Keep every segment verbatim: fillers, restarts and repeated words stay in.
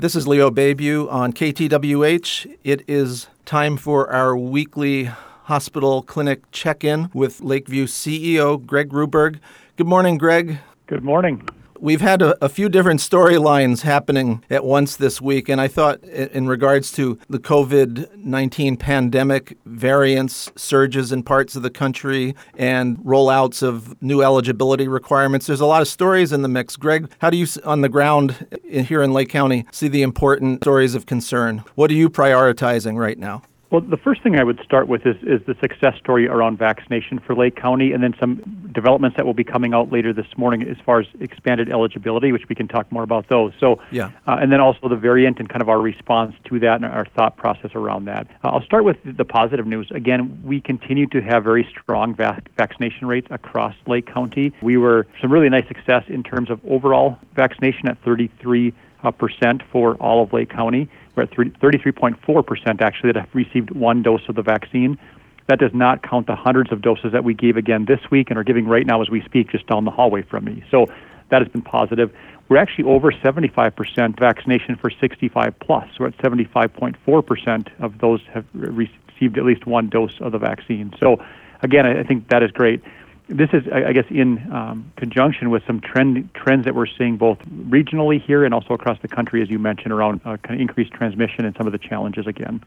This is Leo Bayview on K T W H. It is time for our weekly hospital clinic check-in with Lakeview C E O Greg Ruberg. Good morning, Greg. Good morning. We've had a, a few different storylines happening at once this week, and I thought in, in regards to the covid nineteen pandemic, variants, surges in parts of the country, and rollouts of new eligibility requirements, there's a lot of stories in the mix. Greg, how do you, on the ground here in Lake County, see the important stories of concern? What are you prioritizing right now? Well, the first thing I would start with is, is the success story around vaccination for Lake County, and then some developments that will be coming out later this morning as far as expanded eligibility, which we can talk more about those. So, yeah. uh, and then also the variant and kind of our response to that and our thought process around that. Uh, I'll start with the positive news. Again, we continue to have very strong vac- vaccination rates across Lake County. We were some really nice success in terms of overall vaccination at thirty-three percent for all of Lake County. We're at thirty-three point four percent actually that have received one dose of the vaccine. That does not count the hundreds of doses that we gave again this week and are giving right now as we speak just down the hallway from me. So that has been positive. We're actually over seventy-five percent vaccination for sixty-five plus. We're at seventy-five point four percent of those have received at least one dose of the vaccine. So again, I think that is great. This is, I guess, in um, conjunction with some trend trends that we're seeing both regionally here and also across the country, as you mentioned, around uh, kind of increased transmission and some of the challenges again.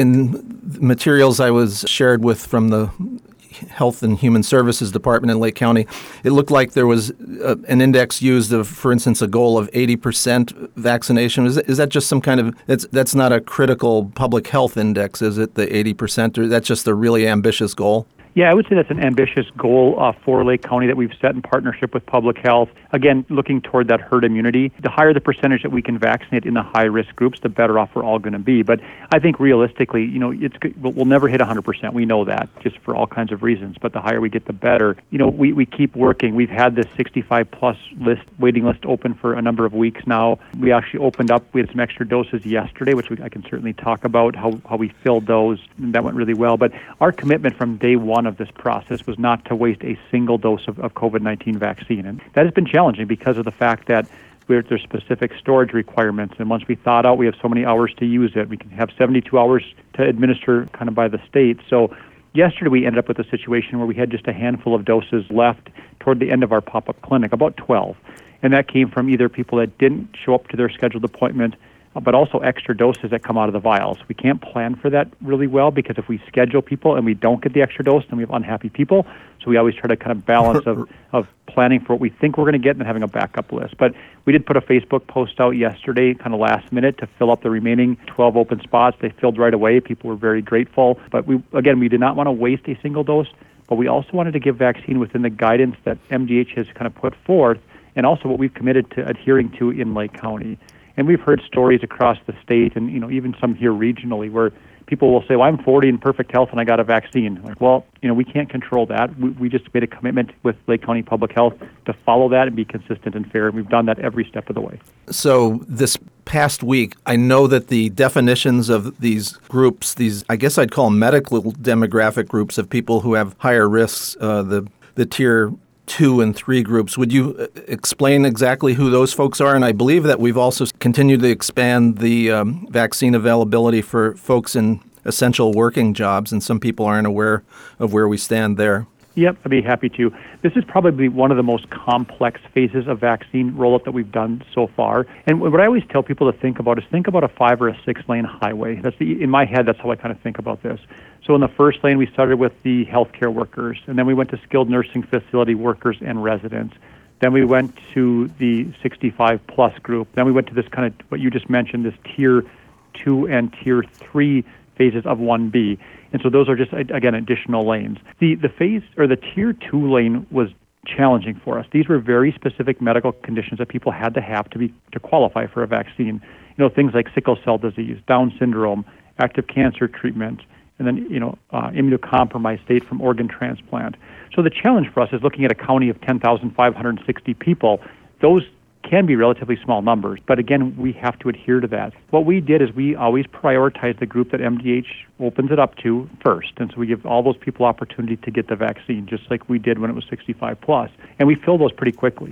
In materials I was shared with from the Health and Human Services Department in Lake County, it looked like there was uh, an index used of, for instance, a goal of eighty percent vaccination. Is, is that just some kind of, that's, that's not a critical public health index, is it, the eighty percent, or that's just a really ambitious goal? Yeah, I would say that's an ambitious goal uh, for Lake County that we've set in partnership with public health. Again, looking toward that herd immunity. The higher the percentage that we can vaccinate in the high-risk groups, the better off we're all going to be. But I think realistically, you know, it's we'll never hit one hundred percent. We know that, just for all kinds of reasons. But the higher we get, the better. You know, we, we keep working. We've had this sixty-five plus list, waiting list open for a number of weeks now. We actually opened up, we had some extra doses yesterday, which we, I can certainly talk about, how, how we filled those. And that went really well. But our commitment from day one of this process was not to waste a single dose of, of covid nineteen vaccine. And that has been challenging because of the fact that we're, there's specific storage requirements. And once we thawed out, we have so many hours to use it. We can have seventy-two hours to administer kind of by the state. So yesterday we ended up with a situation where we had just a handful of doses left toward the end of our pop-up clinic, about twelve. And that came from either people that didn't show up to their scheduled appointment, but also extra doses that come out of the vials. We can't plan for that really well because if we schedule people and we don't get the extra dose, then we have unhappy people. So we always try to kind of balance of, of planning for what we think we're going to get and then having a backup list. But we did put a Facebook post out yesterday, kind of last minute, to fill up the remaining twelve open spots. They filled right away. People were very grateful. But we again, we did not want to waste a single dose, but we also wanted to give vaccine within the guidance that M D H has kind of put forth and also what we've committed to adhering to in Lake County. And we've heard stories across the state and, you know, even some here regionally where people will say, well, I'm forty in perfect health and I got a vaccine. Like, well, you know, we can't control that. We, we just made a commitment with Lake County Public Health to follow that and be consistent and fair. And we've done that every step of the way. So this past week, I know that the definitions of these groups, these, I guess I'd call them medical demographic groups of people who have higher risks, uh, the, the tier two and three groups. Would you explain exactly who those folks are? And I believe that we've also continued to expand the um, vaccine availability for folks in essential working jobs, and some people aren't aware of where we stand there. Yep, I'd be happy to. This is probably one of the most complex phases of vaccine rollout that we've done so far. And what I always tell people to think about is think about a five or a six lane highway. That's the, in my head, that's how I kind of think about this. So in the first lane, we started with the healthcare workers, and then we went to skilled nursing facility workers and residents. Then we went to the sixty-five plus group. Then we went to this kind of, what you just mentioned, this tier two and tier three phases of one B. And so those are just, again, additional lanes. The the phase, or the tier two lane was challenging for us. These were very specific medical conditions that people had to have to be to qualify for a vaccine. You know, things like sickle cell disease, Down syndrome, active cancer treatment, and then, you know, uh, immunocompromised state from organ transplant. So the challenge for us is looking at a county of ten thousand five hundred sixty people. Those can be relatively small numbers, but again, we have to adhere to that. What we did is we always prioritize the group that M D H opens it up to first, and so we give all those people opportunity to get the vaccine, just like we did when it was sixty-five plus, and we fill those pretty quickly.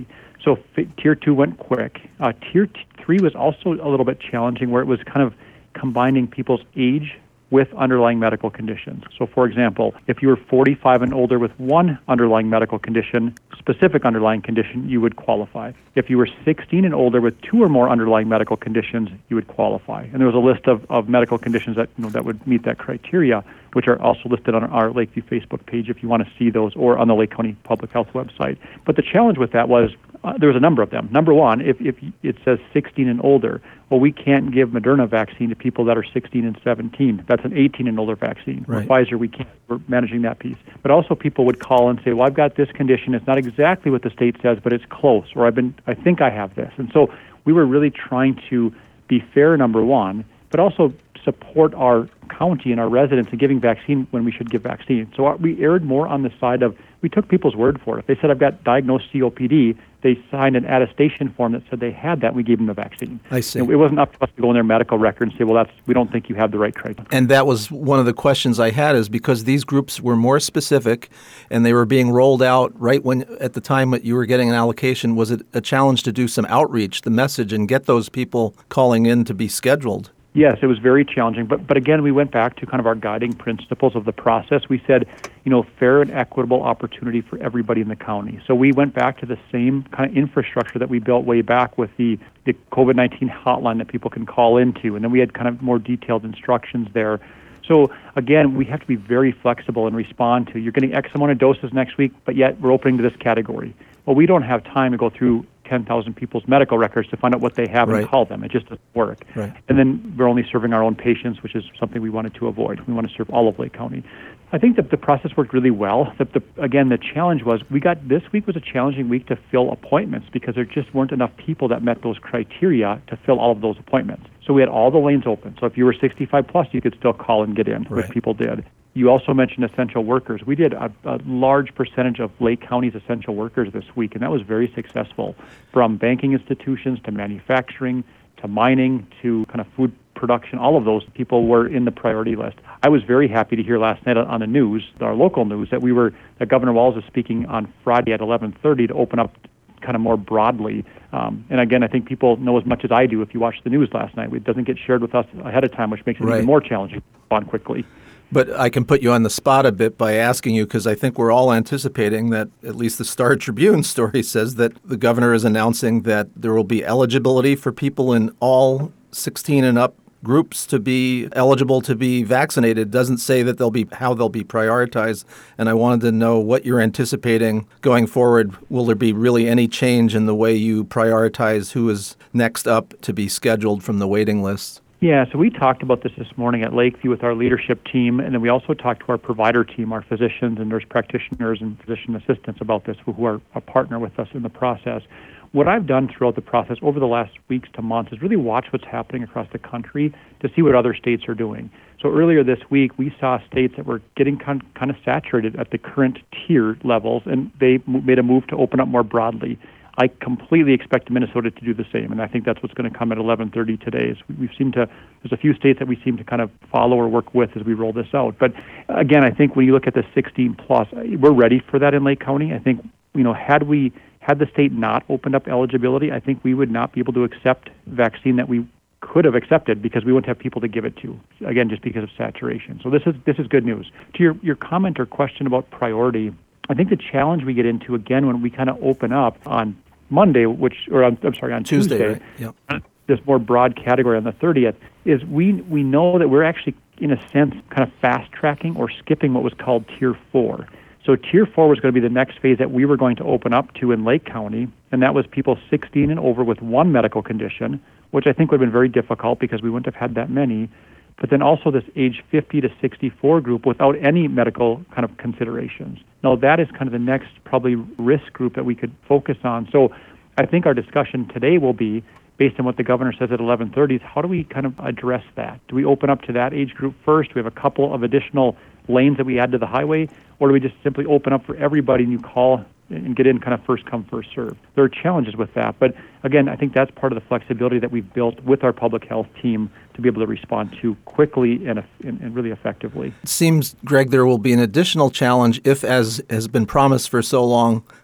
So f- tier two went quick. Uh, tier t- three was also a little bit challenging, where it was kind of combining people's age with underlying medical conditions. So, for example, if you were forty-five and older with one underlying medical condition, specific underlying condition, you would qualify. If you were sixteen and older with two or more underlying medical conditions, you would qualify. And there was a list of, of medical conditions that you know that would meet that criteria, which are also listed on our Lakeview Facebook page if you want to see those, or on the Lake County Public Health website. But the challenge with that was uh, there was a number of them. Number one, if, if it says sixteen and older, well, we can't give Moderna vaccine to people that are sixteen and seventeen. That's an eighteen and older vaccine. Right. With Pfizer, we can't. We're managing that piece. But also people would call and say, well, I've got this condition. It's not exactly what the state says, but it's close, or I've been, I think I have this. And so we were really trying to be fair, number one, but also support our county and our residents in giving vaccine when we should give vaccine. So our, we erred more on the side of, we took people's word for it. If they said, I've got diagnosed C O P D, they signed an attestation form that said they had that, and we gave them the vaccine. I see. It wasn't up to us to go in their medical record and say, well, that's we don't think you have the right criteria. And that was one of the questions I had, is because these groups were more specific and they were being rolled out right when, at the time that you were getting an allocation, was it a challenge to do some outreach, the message, and get those people calling in to be scheduled? Yes, it was very challenging. But but again, we went back to kind of our guiding principles of the process. We said, you know, fair and equitable opportunity for everybody in the county. So we went back to the same kind of infrastructure that we built way back with the, the COVID nineteen hotline that people can call into. And then we had kind of more detailed instructions there. So again, we have to be very flexible and respond to, you're getting X amount of doses next week, but yet we're opening to this category. Well, we don't have time to go through ten thousand people's medical records to find out what they have Right. and call them. It just doesn't work. Right. And then we're only serving our own patients, which is something we wanted to avoid. We want to serve all of Lake County. I think that the process worked really well. The, the, again, the challenge was we got this week was a challenging week to fill appointments because there just weren't enough people that met those criteria to fill all of those appointments. So we had all the lanes open. So if you were sixty-five plus, you could still call and get in, Right. which people did. You also mentioned essential workers. We did a, a large percentage of Lake County's essential workers this week, and that was very successful, from banking institutions to manufacturing to mining to kind of food production. All of those people were in the priority list. I was very happy to hear last night on the news, our local news, that we were that Governor Walz is speaking on Friday at eleven thirty to open up kind of more broadly. Um, and again, I think people know as much as I do if you watch the news last night. It doesn't get shared with us ahead of time, which makes it Right. even more challenging to respond quickly. But I can put you on the spot a bit by asking you, because I think we're all anticipating that, at least the Star Tribune story says, that the governor is announcing that there will be eligibility for people in all sixteen and up groups to be eligible to be vaccinated. It doesn't say that they'll be how they'll be prioritized. And I wanted to know what you're anticipating going forward. Will there be really any change in the way you prioritize who is next up to be scheduled from the waiting list? Yeah, so we talked about this this morning at Lakeview with our leadership team, and then we also talked to our provider team, our physicians and nurse practitioners and physician assistants about this, who are a partner with us in the process. What I've done throughout the process over the last weeks to months is really watch what's happening across the country to see what other states are doing. So earlier this week, we saw states that were getting kind kind of saturated at the current tier levels, and they made a move to open up more broadly. I completely expect Minnesota to do the same, and I think that's what's going to come at eleven thirty today. Is we've seemed to there's a few states that we seem to kind of follow or work with as we roll this out. But again, I think when you look at the sixteen plus, we're ready for that in Lake County. I think you know had we had the state not opened up eligibility, I think we would not be able to accept vaccine that we could have accepted because we wouldn't have people to give it to. Again, just because of saturation. So this is this is good news. To your your comment or question about priority, I think the challenge we get into, again, when we kind of open up on Monday, which, or on, I'm sorry, on Tuesday, Tuesday, right? Yep. this more broad category on the thirtieth, is we we know that we're actually, in a sense, kind of fast-tracking or skipping what was called Tier four. So Tier four was going to be the next phase that we were going to open up to in Lake County, and that was people sixteen and over with one medical condition, which I think would have been very difficult because we wouldn't have had that many. But then also this age fifty to sixty-four group without any medical kind of considerations. Now that is kind of the next probably risk group that we could focus on. So I think our discussion today will be, based on what the governor says at eleven thirty, is how do we kind of address that? Do we open up to that age group first? Do we have a couple of additional lanes that we add to the highway? Or do we just simply open up for everybody and you call and get in kind of first come, first serve? There are challenges with that. But again, I think that's part of the flexibility that we've built with our public health team to be able to respond to quickly and, and, and really effectively. It seems, Greg, there will be an additional challenge if, as has been promised for so long,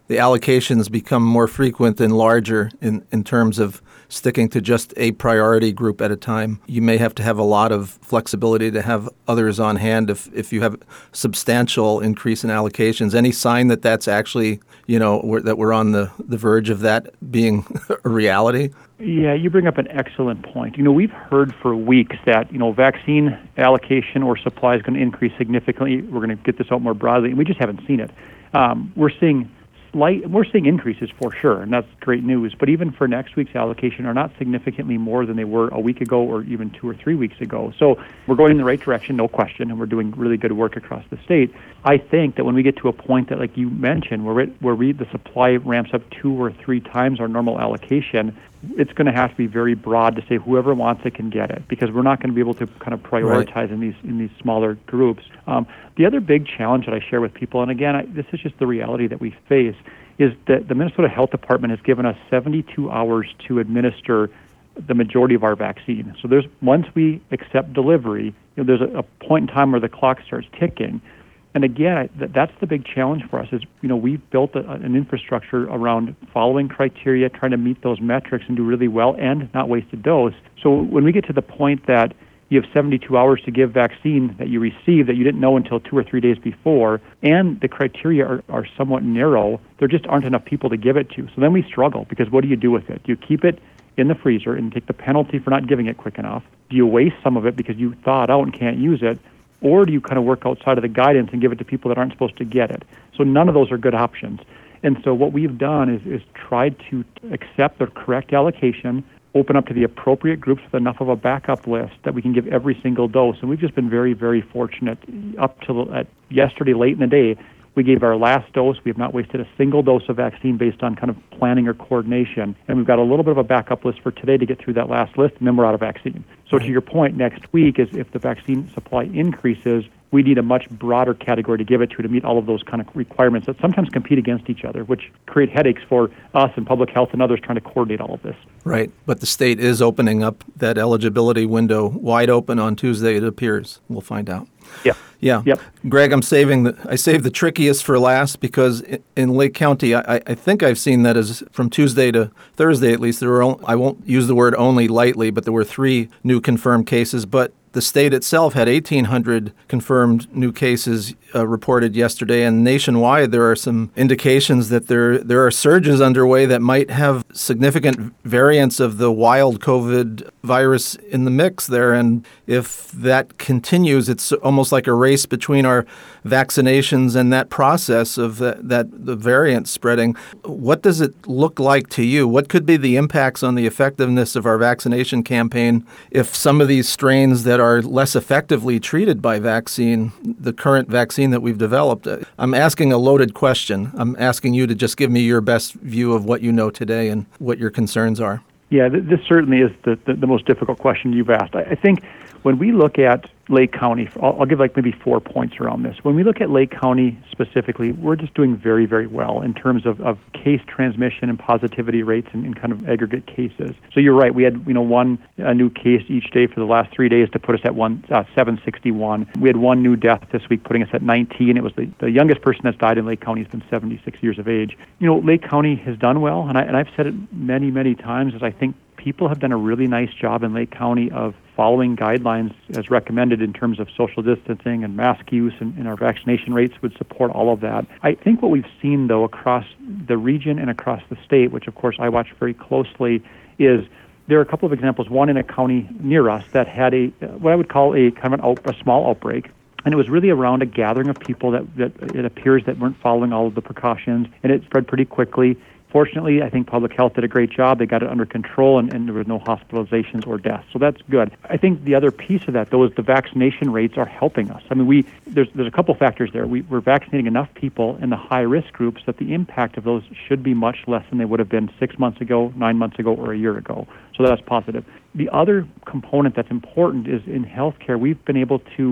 the allocations become more frequent and larger in, in terms of sticking to just a priority group at a time. You may have to have a lot of flexibility to have others on hand if, if you have substantial increase in allocations. Any sign that that's actually, you know, we're, that we're on the, the verge of that being a reality? Yeah, you bring up an excellent point. You know, we've heard for weeks that, you know, vaccine allocation or supply is going to increase significantly. We're going to get this out more broadly, and we just haven't seen it. Um, we're seeing slight, we're seeing increases for sure, and that's great news. But even for next week's allocation are not significantly more than they were a week ago or even two or three weeks ago. So we're going in the right direction, no question, and we're doing really good work across the state. I think that when we get to a point that, like you mentioned, where, it, where we, the supply ramps up two or three times our normal allocation, it's going to have to be very broad to say whoever wants it can get it, because we're not going to be able to kind of prioritize right. in these in these smaller groups. Um, the other big challenge that I share with people, and again, I, this is just the reality that we face, is that the Minnesota Health Department has given us seventy-two hours to administer the majority of our vaccine. So there's once we accept delivery, you know, there's a, a point in time where the clock starts ticking. And again, I, th- that's the big challenge for us is, you know, we've built a, an infrastructure around following criteria, trying to meet those metrics and do really well and not waste a dose. So when we get to the point that you have seventy-two hours to give vaccine that you receive that you didn't know until two or three days before, and the criteria are, are somewhat narrow, there just aren't enough people to give it to. So then we struggle, because what do you do with it? Do you keep it in the freezer and take the penalty for not giving it quick enough? Do you waste some of it because you thaw it out and can't use it? Or do you kind of work outside of the guidance and give it to people that aren't supposed to get it? So none of those are good options. And so what we've done is, is tried to accept the correct allocation, open up to the appropriate groups with enough of a backup list that we can give every single dose. And we've just been very, very fortunate. Up till uh, yesterday, late in the day, we gave our last dose. We have not wasted a single dose of vaccine based on kind of planning or coordination. And we've got a little bit of a backup list for today to get through that last list, and then we're out of vaccine. So right. to your point, next week is if the vaccine supply increases, we need a much broader category to give it to to meet all of those kind of requirements that sometimes compete against each other, which create headaches for us and public health and others trying to coordinate all of this. Right. But the state is opening up that eligibility window wide open on Tuesday, it appears. We'll find out. Yeah. Yeah. Yep. Greg, I'm saving the I saved the trickiest for last, because in Lake County, I, I think I've seen that as from Tuesday to Thursday at least, there were only, I won't use the word only lightly, but there were three new confirmed cases. But the state itself had eighteen hundred confirmed new cases uh, reported yesterday, and nationwide there are some indications that there there are surges underway that might have significant variants of the wild COVID virus in the mix there. And if that continues, it's almost like a race between our vaccinations and that process of that, that the variant spreading. What does it look like to you? What could be the impacts on the effectiveness of our vaccination campaign if some of these strains that are less effectively treated by vaccine, the current vaccine that we've developed? I'm asking a loaded question. I'm asking you to just give me your best view of what you know today and what your concerns are. Yeah, th- this certainly is the, the, the most difficult question you've asked. I, I think when we look at Lake County, I'll, I'll give like maybe four points around this. When we look at Lake County specifically, we're just doing very, very well in terms of, of case transmission and positivity rates and, and kind of aggregate cases. So you're right. We had you know one a new case each day for the last three days to put us at one uh, seven sixty-one. We had one new death this week, putting us at nineteen. It was the, the youngest person that's died in Lake County has been seventy-six years of age. You know, Lake County has done well, and I and I've said it many, many times, is I think people have done a really nice job in Lake County of following guidelines as recommended in terms of social distancing and mask use, and, and our vaccination rates would support all of that. I think what we've seen, though, across the region and across the state, which of course I watch very closely, is there are a couple of examples. One in a county near us that had a what I would call a kind of an out, a small outbreak. And it was really around a gathering of people that, that it appears that weren't following all of the precautions, and it spread pretty quickly. Fortunately, I think public health did a great job. They got it under control, and, and there were no hospitalizations or deaths. So that's good. I think the other piece of that, though, is the vaccination rates are helping us. I mean, we there's there's a couple factors there. We, we're vaccinating enough people in the high-risk groups that the impact of those should be much less than they would have been six months ago, nine months ago, or a year ago. So that's positive. The other component that's important is in healthcare, we've been able to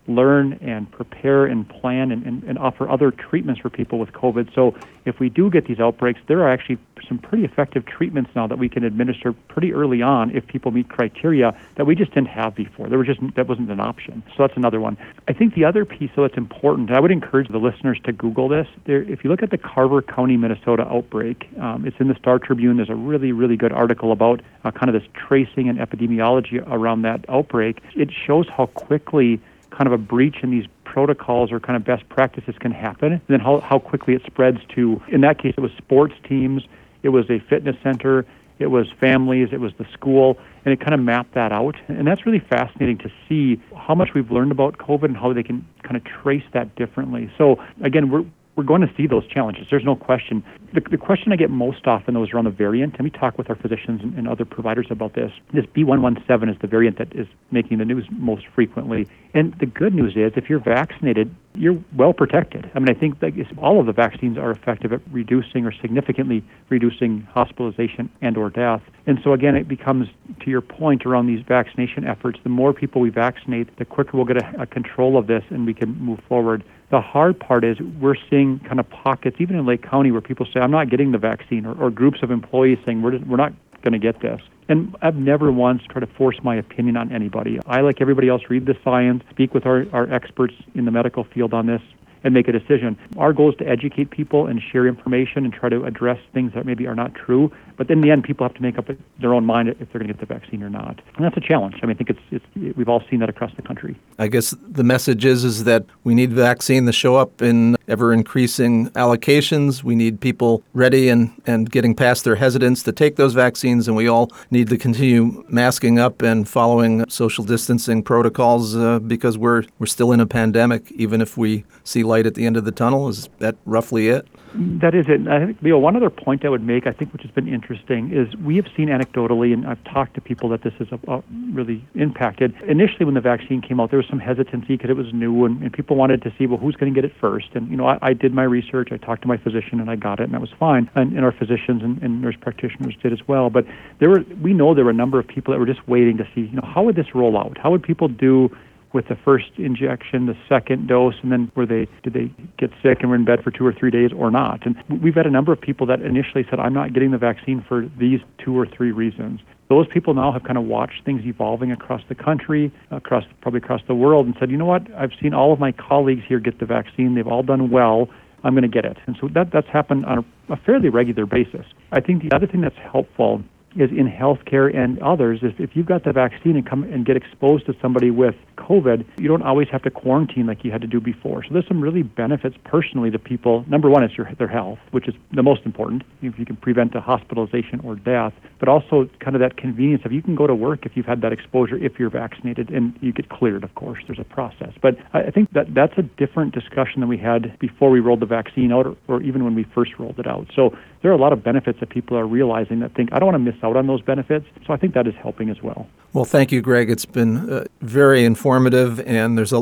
learn and prepare and plan and, and, and offer other treatments for people with COVID. So if we do get these outbreaks, there are actually some pretty effective treatments now that we can administer pretty early on if people meet criteria that we just didn't have before. There was just that wasn't an option. So that's another one. I think the other piece, so that's important, and I would encourage the listeners to Google this. There, if you look at the Carver County, Minnesota outbreak, um, it's in the Star Tribune. There's a really, really good article about uh, kind of this tracing and epidemiology around that outbreak. It shows how quickly kind of a breach in these protocols or kind of best practices can happen, and then how, how quickly it spreads to, in that case, it was sports teams, it was a fitness center, it was families, it was the school, and it kind of mapped that out. And that's really fascinating to see how much we've learned about COVID and how they can kind of trace that differently. So again, we're We're going to see those challenges. There's no question. The, the question I get most often, though, is around the variant, and we talk with our physicians and, and other providers about this. This B one one seven is the variant that is making the news most frequently. And the good news is, if you're vaccinated, you're well protected. I mean, I think that all of the vaccines are effective at reducing or significantly reducing hospitalization and or death. And so, again, it becomes, to your point around these vaccination efforts, the more people we vaccinate, the quicker we'll get a, a control of this and we can move forward. The hard part is we're seeing kind of pockets, even in Lake County, where people say, I'm not getting the vaccine, or, or groups of employees saying, we're, just, we're not going to get this. And I've never once tried to force my opinion on anybody. I, like everybody else, read the science, speak with our, our experts in the medical field on this, and make a decision. Our goal is to educate people and share information and try to address things that maybe are not true. But in the end, people have to make up their own mind if they're going to get the vaccine or not. And that's a challenge. I mean, I think it's, it's we've all seen that across the country. I guess the message is, is that we need vaccine to show up in ever-increasing allocations. We need people ready and, and getting past their hesitance to take those vaccines, and we all need to continue masking up and following social distancing protocols uh, because we're we're still in a pandemic, even if we see light at the end of the tunnel. Is that roughly it? That is it. I think, Leo, one other point I would make, I think, which has been interesting, is we have seen anecdotally, and I've talked to people that this has uh, really impacted. Initially, when the vaccine came out, there was some hesitancy because it was new, and, and people wanted to see, well, who's going to get it first? And, you know, I, I did my research. I talked to my physician, and I got it, and that was fine. And, and our physicians and, and nurse practitioners did as well. But there were, we know there were a number of people that were just waiting to see, you know, how would this roll out? How would people do with the first injection, the second dose, and then were they did they get sick and were in bed for two or three days or not? And we've had a number of people that initially said, I'm not getting the vaccine for these two or three reasons. Those people now have kind of watched things evolving across the country, across probably across the world, and said, you know what, I've seen all of my colleagues here get the vaccine. They've all done well. I'm going to get it. And so that that's happened on a, a fairly regular basis. I think the other thing that's helpful is in healthcare and others, is if you've got the vaccine and come and get exposed to somebody with COVID, you don't always have to quarantine like you had to do before. So there's some really benefits personally to people. Number one, it's your, their health, which is the most important, if you can prevent a hospitalization or death, but also kind of that convenience of you can go to work if you've had that exposure, if you're vaccinated, and you get cleared, of course. There's a process. But I think that that's a different discussion than we had before we rolled the vaccine out, or, or even when we first rolled it out. So there are a lot of benefits that people are realizing that think, I don't want to miss out on those benefits. So I think that is helping as well. Well, thank you, Greg. It's been uh, very informative, and there's a,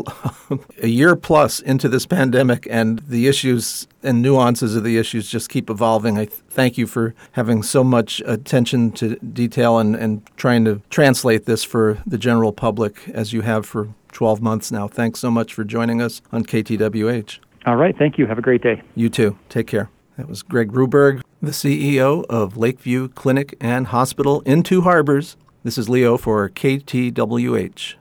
a year plus into this pandemic, and the issues and nuances of the issues just keep evolving. I th- thank you for having so much attention to detail and, and trying to translate this for the general public as you have for twelve months now. Thanks so much for joining us on K T W H. All right. Thank you. Have a great day. You too. Take care. That was Greg Ruberg, the C E O of Lakeview Clinic and Hospital in Two Harbors. This is Leo for K T W H.